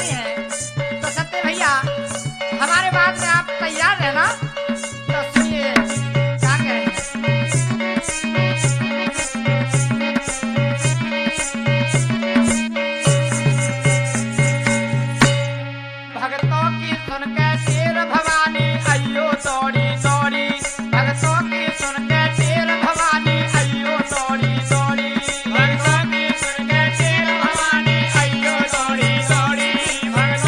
तैयारी है। तो सत्य भैया हमारे बात में आप तैयार रहना। तो सुनिए क्या कह रहे हैं। भगतों की सुन के शेर भवानी अयो दौड़ी दौड़ी, भगतों की सुन के शेर भवानी अयो दौड़ी दौड़ी, भगतों की सुन के शेर भवानी अयो दौड़ी दौड़ी, भगतों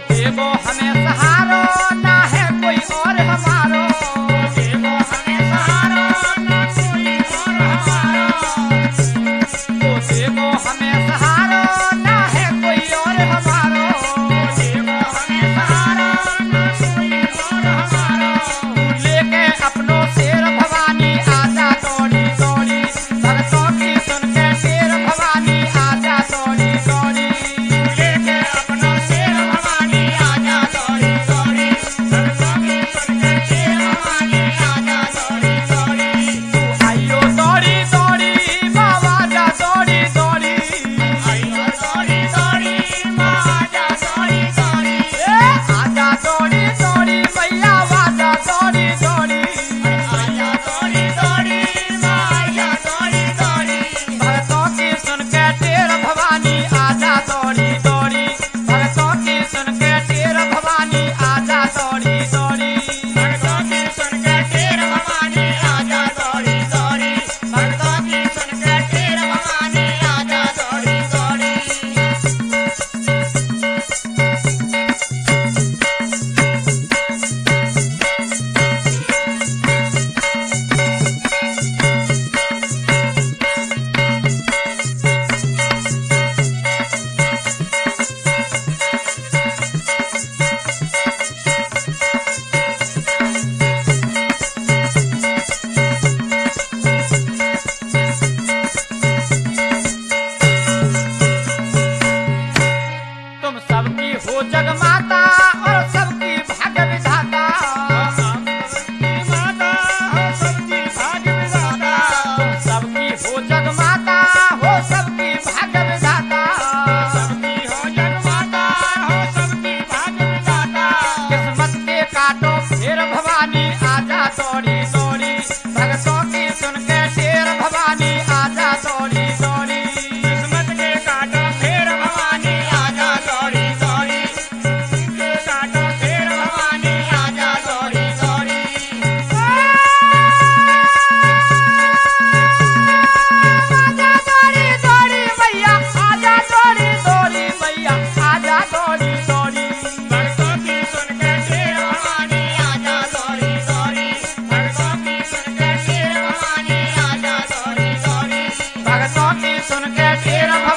देवो हमें सहारो ना है कोई और हमारो देवो हमें सहारो ना कोई और हमारो देवो हमें सहारो ना है कोई और हमारो देवो हमें सहारो ना कोई और हमारो लेके अपनों शेर भवानी आजा दौड़ी दौड़ी भक्तों की सुन के शेर भवानी आजा दौड़ी दौड़ी लेके अपनों शेर भवानी आजा दौड़ी दौड़ी भक्तों की सुन के शेर भवानी आजा दौड़ी दौड़ी तू आइयो दौड़ी दौड़ी बाबा जा दौड़ी दौड़ी आइयो दौड़ी दौड़ी आजा दौड़ी दौड़ी आजा दौड़ी दौड़ी मैया आजा दौड़ी दौड़ी आजा दौड़ी दौड़ी आजा दौड़ी दौड़ी भक्तों की सुन के टेर भवानी आजा दौड़ी दौड़ी भक्तों की सुन के टेर भवानी आजा दौड़ी दौड़ी भक्तों की सुन के टेर भवानी आजा दौड़ी दौड़ी भक्तों की सुन के टेर भवानी आजा दौड़ी दौड़ी तुम सबकी हो जगमाता और सबकी भाग्य विधाता सबकी माता हो सबकी भाग्य विधाता तुम सबकी हो जगमाता हो सबकी भाग्य विधाता सबकी हो जगमाता हो सबकी भाग्य विधाता किस्मत के काटो शेर भवानी आजा दौड़ी दौड़ी भक्तों की सुन के शेर भवानी आजा दौड़ी दौड़ी किस्मत के काटो शेर भवानी आजा दौड़ी दौड़ी के काटो शेर भवानी आजा दौड़ी दौड़ी आजा दौड़ी दौड़ी मैया आजा दौड़ी दौड़ी मैया आजा दौड़ी दौड़ी भक्तों की सुन के शेर भवानी आजा दौड़ी दौड़ी भक्तों की सुन के शेर भवानी आजा दौड़ी दौड़ी भक्तों की सुन के शेर